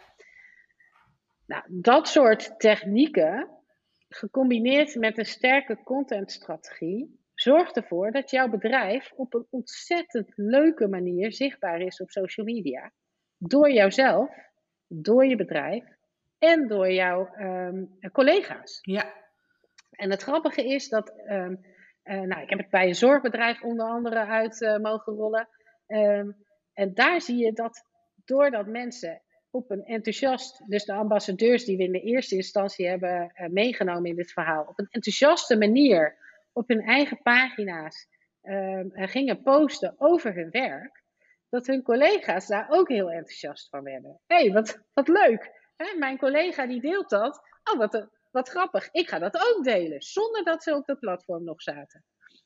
Nou, dat soort technieken, gecombineerd met een sterke contentstrategie, zorgt ervoor dat jouw bedrijf op een ontzettend leuke manier zichtbaar is op social media. Door jouzelf, door je bedrijf en door jouw collega's. Ja. En het grappige is dat, ik heb het bij een zorgbedrijf onder andere uit mogen rollen. En daar zie je dat doordat mensen op een enthousiast, dus de ambassadeurs die we in de eerste instantie hebben meegenomen in dit verhaal, op een enthousiaste manier op hun eigen pagina's gingen posten over hun werk, dat hun collega's daar ook heel enthousiast van werden. Hé, wat leuk! Mijn collega die deelt dat. Oh, wat grappig, ik ga dat ook delen, zonder dat ze op het platform nog zaten.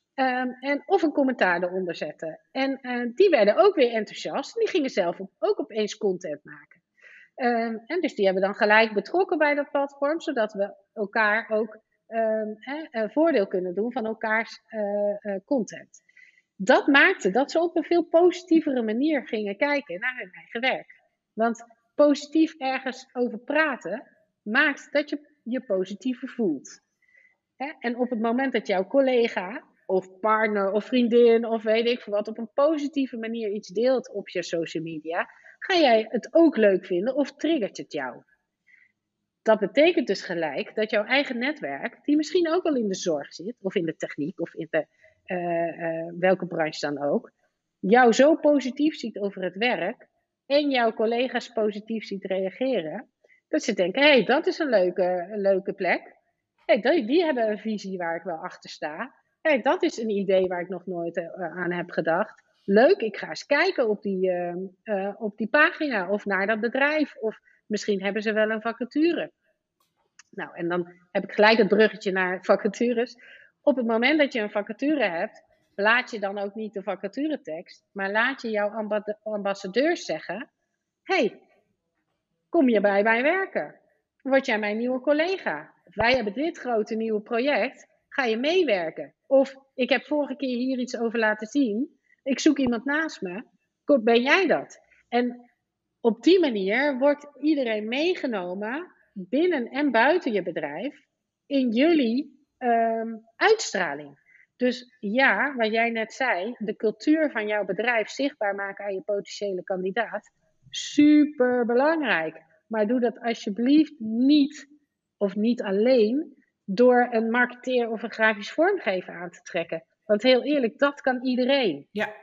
Of een commentaar eronder zetten. En die werden ook weer enthousiast en die gingen zelf ook opeens content maken. En dus die hebben dan gelijk betrokken bij dat platform, zodat we elkaar ook voordeel kunnen doen van elkaars content. Dat maakte dat ze op een veel positievere manier gingen kijken naar hun eigen werk. Want positief ergens over praten maakt dat je je positiever voelt. En op het moment dat jouw collega of partner of vriendin of weet ik veel wat op een positieve manier iets deelt op je social media, ga jij het ook leuk vinden of triggert het jou? Dat betekent dus gelijk dat jouw eigen netwerk, die misschien ook wel in de zorg zit, of in de techniek, of in de welke branche dan ook, jou zo positief ziet over het werk en jouw collega's positief ziet reageren, dat ze denken, hé, dat is een leuke plek. Hey, die hebben een visie waar ik wel achter sta. Hey, dat is een idee waar ik nog nooit aan heb gedacht. Leuk, ik ga eens kijken op die pagina of naar dat bedrijf. Of misschien hebben ze wel een vacature. Nou, en dan heb ik gelijk het bruggetje naar vacatures. Op het moment dat je een vacature hebt, laat je dan ook niet de vacaturetekst, maar laat je jouw ambassadeurs zeggen, hey, kom je bij mij werken? Word jij mijn nieuwe collega? Wij hebben dit grote nieuwe project. Ga je meewerken? Of ik heb vorige keer hier iets over laten zien. Ik zoek iemand naast me. Ben jij dat? En op die manier wordt iedereen meegenomen binnen en buiten je bedrijf in jullie uitstraling. Dus ja, wat jij net zei, de cultuur van jouw bedrijf zichtbaar maken aan je potentiële kandidaat. Super belangrijk. Maar doe dat alsjeblieft niet, of niet alleen, door een marketeer of een grafisch vormgever aan te trekken. Want heel eerlijk, dat kan iedereen. Ja.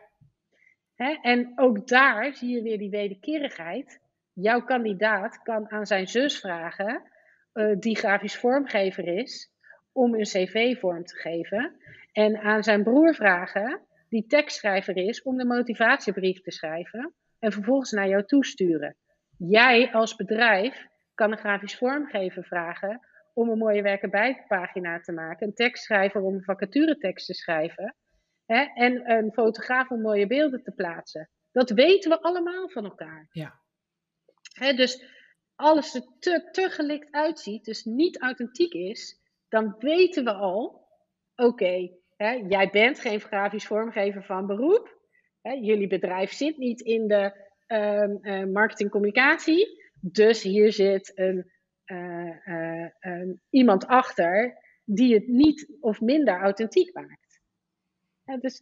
En ook daar zie je weer die wederkerigheid. Jouw kandidaat kan aan zijn zus vragen, die grafisch vormgever is, om een cv vorm te geven. En aan zijn broer vragen, die tekstschrijver is, om de motivatiebrief te schrijven. En vervolgens naar jou toesturen. Jij als bedrijf kan een grafisch vormgever vragen om een mooie werken bij pagina te maken. Een tekstschrijver om een vacaturetekst te schrijven. En een fotograaf om mooie beelden te plaatsen. Dat weten we allemaal van elkaar. Ja. Dus als het te gelikt uitziet, dus niet authentiek is, dan weten we al, oké, jij bent geen grafisch vormgever van beroep. Jullie bedrijf zit niet in de marketingcommunicatie. Dus hier zit iemand achter die het niet of minder authentiek maakt. Dus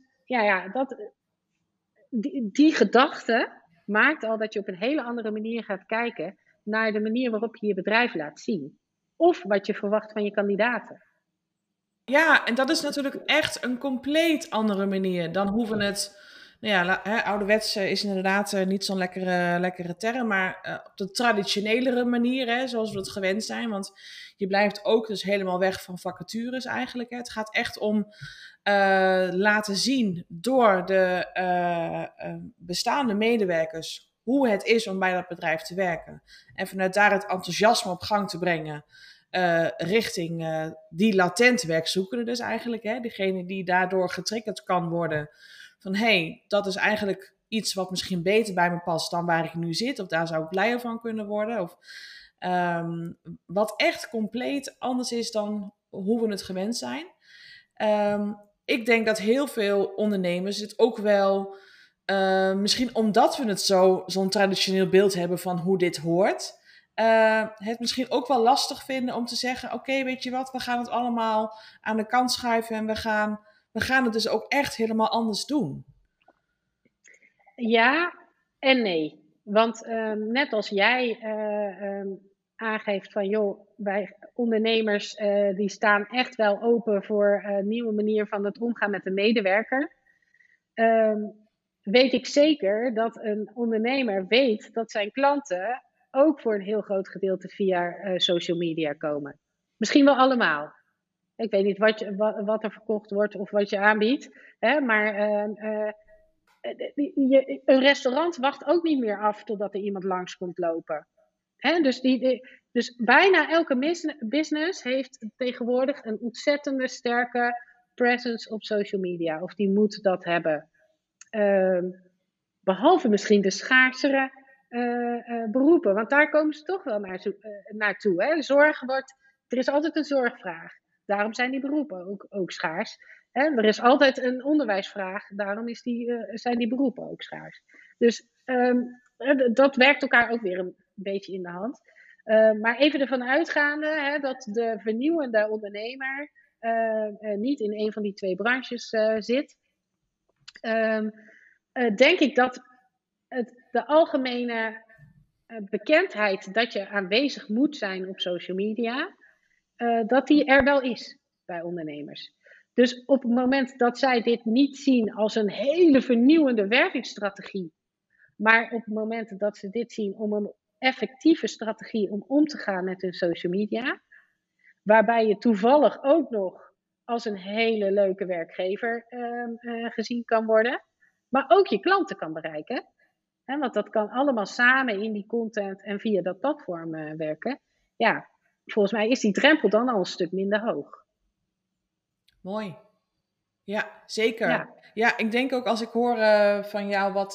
die gedachte maakt al dat je op een hele andere manier gaat kijken naar de manier waarop je je bedrijf laat zien. Of wat je verwacht van je kandidaten. Ja, en dat is natuurlijk echt een compleet andere manier dan hoe we het. Ouderwets is inderdaad niet zo'n lekkere term, maar op de traditionelere manier, zoals we het gewend zijn. Want je blijft ook dus helemaal weg van vacatures eigenlijk. Het gaat echt om laten zien door de bestaande medewerkers hoe het is om bij dat bedrijf te werken. En vanuit daar het enthousiasme op gang te brengen richting die latent werkzoekende dus eigenlijk. Degene die daardoor getriggerd kan worden van hey, dat is eigenlijk iets wat misschien beter bij me past dan waar ik nu zit. Of daar zou ik blijer van kunnen worden. Of wat echt compleet anders is dan hoe we het gewend zijn. Ik denk dat heel veel ondernemers het ook wel, misschien omdat we het zo'n traditioneel beeld hebben van hoe dit hoort, het misschien ook wel lastig vinden om te zeggen, oké, weet je wat, we gaan het allemaal aan de kant schuiven en we gaan het dus ook echt helemaal anders doen. Ja en nee. Want net als jij aangeeft van joh, wij ondernemers die staan echt wel open voor een nieuwe manier van het omgaan met de medewerker. Weet ik zeker dat een ondernemer weet dat zijn klanten ook voor een heel groot gedeelte via social media komen. Misschien wel allemaal. Ik weet niet wat er verkocht wordt of wat je aanbiedt. Maar een restaurant wacht ook niet meer af totdat er iemand langs komt lopen. Dus bijna elke business heeft tegenwoordig een ontzettende sterke presence op social media. Of die moet dat hebben. Behalve misschien de schaarsere beroepen. Want daar komen ze toch wel naartoe. Zorg er is altijd een zorgvraag. Daarom zijn die beroepen ook schaars. Er is altijd een onderwijsvraag. Daarom zijn die beroepen ook schaars. Dus dat werkt elkaar ook weer een beetje in de hand. Maar even ervan uitgaande dat de vernieuwende ondernemer niet in een van die twee branches zit. Denk ik dat de algemene bekendheid dat je aanwezig moet zijn op social media, dat die er wel is bij ondernemers. Dus op het moment dat zij dit niet zien als een hele vernieuwende wervingsstrategie, maar op het moment dat ze dit zien om een effectieve strategie om te gaan met hun social media, waarbij je toevallig ook nog als een hele leuke werkgever gezien kan worden, maar ook je klanten kan bereiken. Want dat kan allemaal samen in die content en via dat platform werken. Ja, volgens mij is die drempel dan al een stuk minder hoog. Mooi. Ja, zeker. Ja. Ja, ik denk ook als ik hoor van jou wat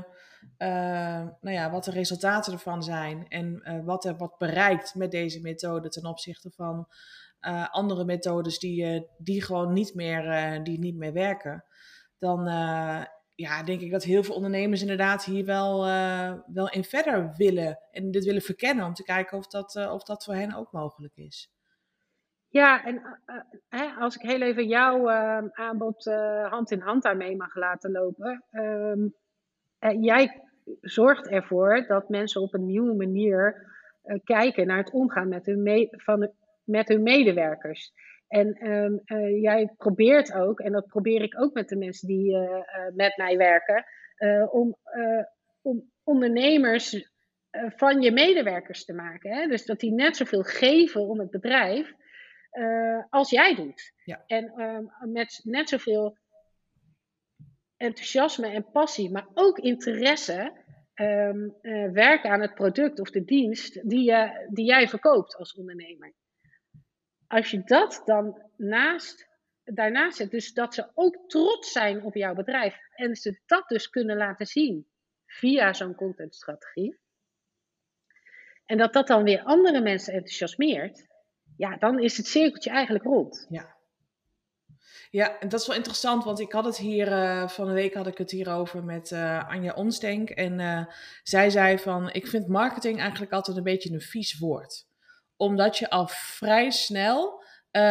de resultaten ervan zijn en wat er wordt bereikt met deze methode ten opzichte van andere methodes die gewoon niet meer werken, dan denk ik dat heel veel ondernemers inderdaad hier wel in verder willen en dit willen verkennen om te kijken of dat voor hen ook mogelijk is. Ja, en als ik heel even jouw aanbod hand in hand daarmee mag laten lopen. Jij zorgt ervoor dat mensen op een nieuwe manier kijken naar het omgaan met hun medewerkers. En jij probeert ook, en dat probeer ik ook met de mensen die met mij werken, om ondernemers van je medewerkers te maken. Hè? Dus dat die net zoveel geven om het bedrijf als jij doet. Ja. En met net zoveel enthousiasme en passie, maar ook interesse werken aan het product of de dienst die jij verkoopt als ondernemer. Als je dat dan daarnaast zet, dus dat ze ook trots zijn op jouw bedrijf en ze dat dus kunnen laten zien via zo'n contentstrategie, en dat dan weer andere mensen enthousiasmeert, ja, dan is het cirkeltje eigenlijk rond. Ja, en dat is wel interessant, want ik had het hier, van de week had ik het hierover met Anja Onsdenk. En zij zei van, ik vind marketing eigenlijk altijd een beetje een vies woord. Omdat je al vrij snel,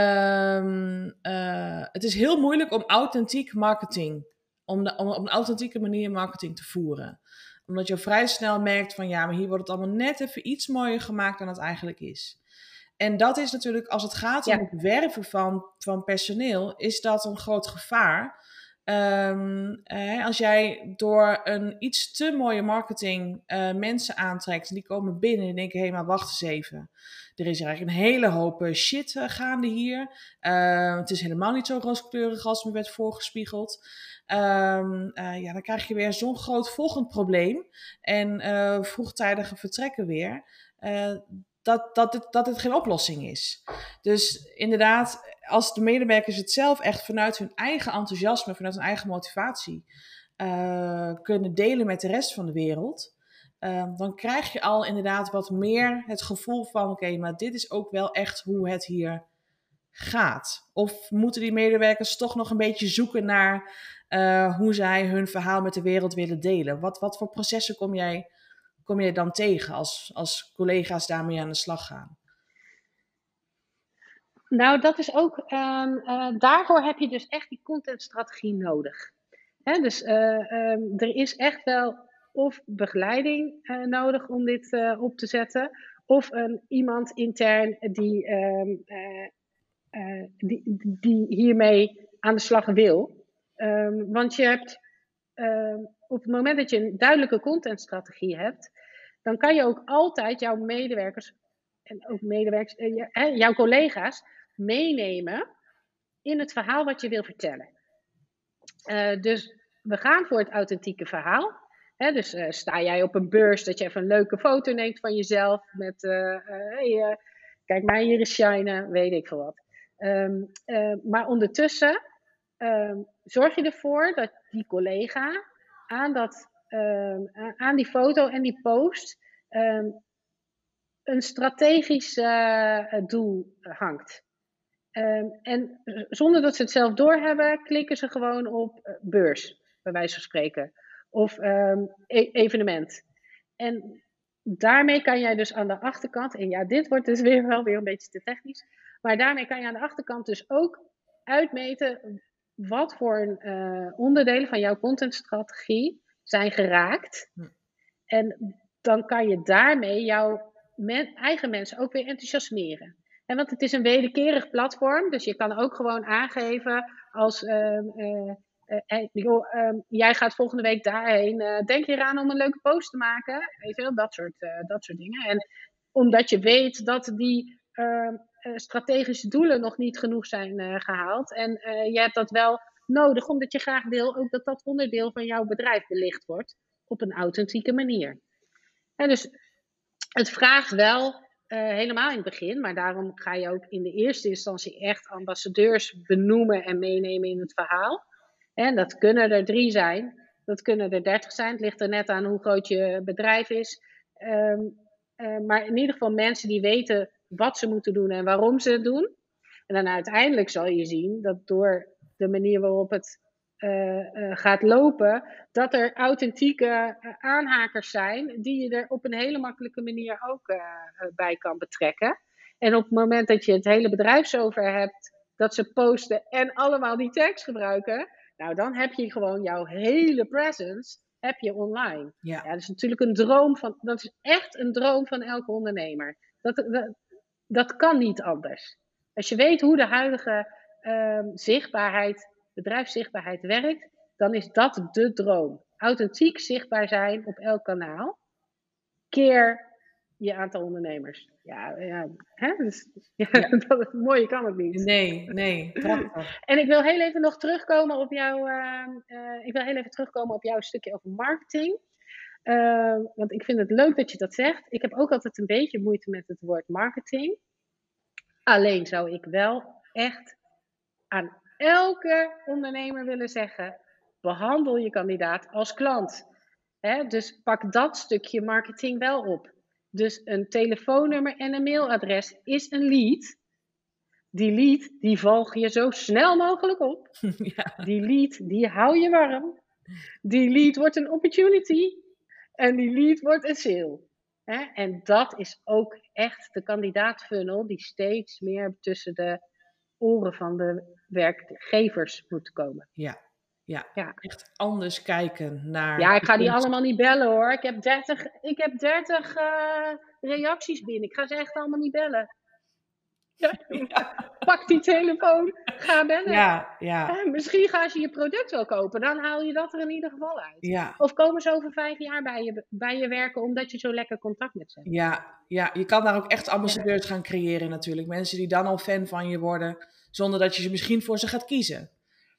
het is heel moeilijk om authentiek marketing, om op een authentieke manier marketing te voeren. Omdat je vrij snel merkt van, ja, maar hier wordt het allemaal net even iets mooier gemaakt dan het eigenlijk is. En dat is natuurlijk, als het gaat om het werven van personeel, is dat een groot gevaar. Als jij door een iets te mooie marketing mensen aantrekt, die komen binnen en denken, hé, maar wacht eens even. Er is eigenlijk een hele hoop shit gaande hier. Het is helemaal niet zo rooskleurig als me werd voorgespiegeld. Dan krijg je weer zo'n groot volgend probleem. En vroegtijdige vertrekken weer. Dat het geen oplossing is. Dus inderdaad, als de medewerkers het zelf echt vanuit hun eigen enthousiasme, vanuit hun eigen motivatie kunnen delen met de rest van de wereld, dan krijg je al inderdaad wat meer het gevoel van, oké, maar dit is ook wel echt hoe het hier gaat. Of moeten die medewerkers toch nog een beetje zoeken naar hoe zij hun verhaal met de wereld willen delen? Wat voor processen kom je dan tegen als collega's daarmee aan de slag gaan? Nou, dat is ook, daarvoor heb je dus echt die contentstrategie nodig. Dus er is echt wel of begeleiding nodig om dit op te zetten, of iemand intern die hiermee aan de slag wil. Want je hebt op het moment dat je een duidelijke contentstrategie hebt, dan kan je ook altijd jouw medewerkers en ook jouw collega's meenemen in het verhaal wat je wil vertellen. Dus we gaan voor het authentieke verhaal. Dus sta jij op een beurs dat je even een leuke foto neemt van jezelf met kijk maar, hier is shinen, weet ik veel wat. Maar ondertussen zorg je ervoor dat die collega aan die foto en die post een strategisch doel hangt. En zonder dat ze het zelf doorhebben, klikken ze gewoon op beurs, bij wijze van spreken. Of evenement. En daarmee kan jij dus aan de achterkant, en ja, dit wordt dus wel weer een beetje te technisch, maar daarmee kan je aan de achterkant dus ook uitmeten wat voor onderdelen van jouw contentstrategie zijn geraakt. En dan kan je daarmee jouw eigen mensen ook weer enthousiasmeren. En want het is een wederkerig platform, dus je kan ook gewoon aangeven als jij gaat volgende week daarheen. Denk je eraan om een leuke post te maken? Weet je wel, dat soort dingen. En omdat je weet dat die strategische doelen nog niet genoeg zijn gehaald. En je hebt dat wel nodig, omdat je graag wil ook dat onderdeel van jouw bedrijf belicht wordt op een authentieke manier. En dus het vraagt wel helemaal in het begin, maar daarom ga je ook in de eerste instantie echt ambassadeurs benoemen en meenemen in het verhaal. En dat kunnen er 3 zijn, dat kunnen er 30 zijn. Het ligt er net aan hoe groot je bedrijf is. Maar in ieder geval mensen die weten wat ze moeten doen en waarom ze het doen. En dan uiteindelijk zal je zien dat door de manier waarop het gaat lopen, dat er authentieke aanhakers zijn die je er op een hele makkelijke manier ook bij kan betrekken. En op het moment dat je het hele bedrijf zover hebt, dat ze posten en allemaal die tags gebruiken, nou dan heb je gewoon jouw hele presence heb je online. Ja. Dat is natuurlijk een droom dat is echt een droom van elke ondernemer. Dat kan niet anders. Als je weet hoe de huidige bedrijfszichtbaarheid werkt, dan is dat de droom. Authentiek zichtbaar zijn op elk kanaal, keer je aantal ondernemers. Dus, dat mooie kan het niet. Nee, prachtig. En ik wil heel even nog terugkomen op jouw stukje over marketing. Want ik vind het leuk dat je dat zegt. Ik heb ook altijd een beetje moeite met het woord marketing. Alleen zou ik wel echt aan elke ondernemer willen zeggen, behandel je kandidaat als klant. Dus pak dat stukje marketing wel op. Dus een telefoonnummer en een mailadres is een lead. Die lead, die volg je zo snel mogelijk op. Ja. Die lead, die hou je warm. Die lead wordt een opportunity. En die lead wordt een sale. En dat is ook echt de kandidaatfunnel die steeds meer tussen de oren van de werkgevers moet komen. Ja. Echt anders kijken naar... Ja, ik ga die allemaal niet bellen hoor. Ik heb 30 reacties binnen. Ik ga ze echt allemaal niet bellen. Pak die telefoon, ga bellen. Ja. Misschien gaan ze je product wel kopen. Dan haal je dat er in ieder geval uit. Ja. Of komen ze over 5 jaar bij je werken omdat je zo lekker contact met ze hebt. Ja, je kan daar ook echt ambassadeurs gaan creëren natuurlijk. Mensen die dan al fan van je worden, zonder dat je ze misschien voor ze gaat kiezen.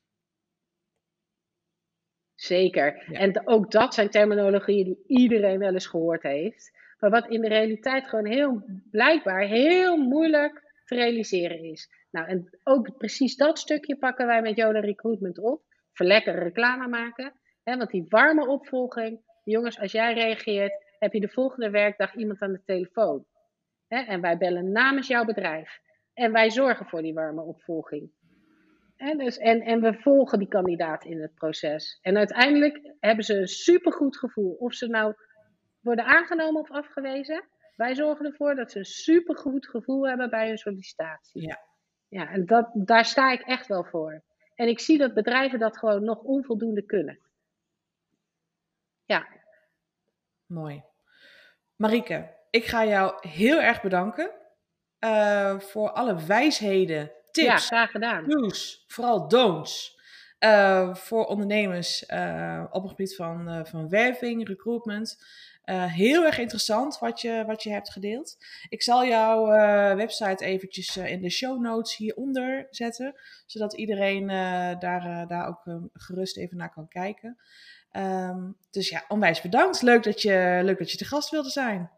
Zeker. Ja. En ook dat zijn terminologieën die iedereen wel eens gehoord heeft. Maar wat in de realiteit gewoon blijkbaar heel moeilijk te realiseren is. Nou, en ook precies dat stukje pakken wij met Yoda Recruitment op. Voor lekker reclame maken. Want die warme opvolging, jongens, als jij reageert, heb je de volgende werkdag iemand aan de telefoon. En wij bellen namens jouw bedrijf. En wij zorgen voor die warme opvolging. En we volgen die kandidaat in het proces. En uiteindelijk hebben ze een supergoed gevoel. Of ze nou worden aangenomen of afgewezen. Wij zorgen ervoor dat ze een supergoed gevoel hebben bij hun sollicitatie. Ja, en daar sta ik echt wel voor. En ik zie dat bedrijven dat gewoon nog onvoldoende kunnen. Ja. Mooi. Marieke, ik ga jou heel erg bedanken voor alle wijsheden, tips, ja, graag gedaan. do's, vooral don'ts voor ondernemers op het gebied van werving, recruitment. Heel erg interessant wat je hebt gedeeld. Ik zal jouw website eventjes in de show notes hieronder zetten, zodat iedereen daar ook gerust even naar kan kijken. Dus ja, onwijs bedankt. Leuk dat je te gast wilde zijn.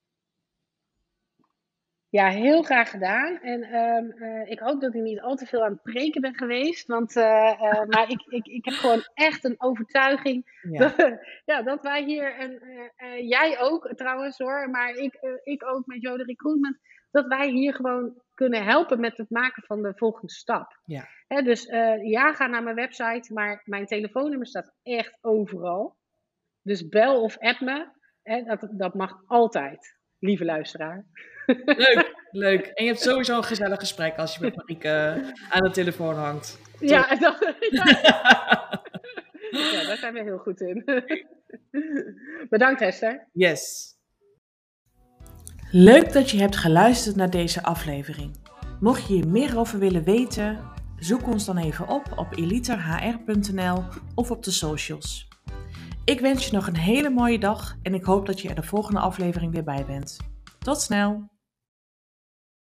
Ja, heel graag gedaan. En ik hoop dat ik niet al te veel aan het preken ben geweest. Maar ik heb gewoon echt een overtuiging dat wij hier, jij ook trouwens hoor, maar ik ook met Yoda Recruitment, dat wij hier gewoon kunnen helpen met het maken van de volgende stap. Ja. Dus ga naar mijn website, maar mijn telefoonnummer staat echt overal. Dus bel of app me. Dat mag altijd, lieve luisteraar. Leuk. En je hebt sowieso een gezellig gesprek als je met Marieke aan de telefoon hangt. Ja, daar zijn we heel goed in. Bedankt, Hester. Yes. Leuk dat je hebt geluisterd naar deze aflevering. Mocht je hier meer over willen weten, zoek ons dan even op eliterhr.nl of op de socials. Ik wens je nog een hele mooie dag en ik hoop dat je er de volgende aflevering weer bij bent. Tot snel!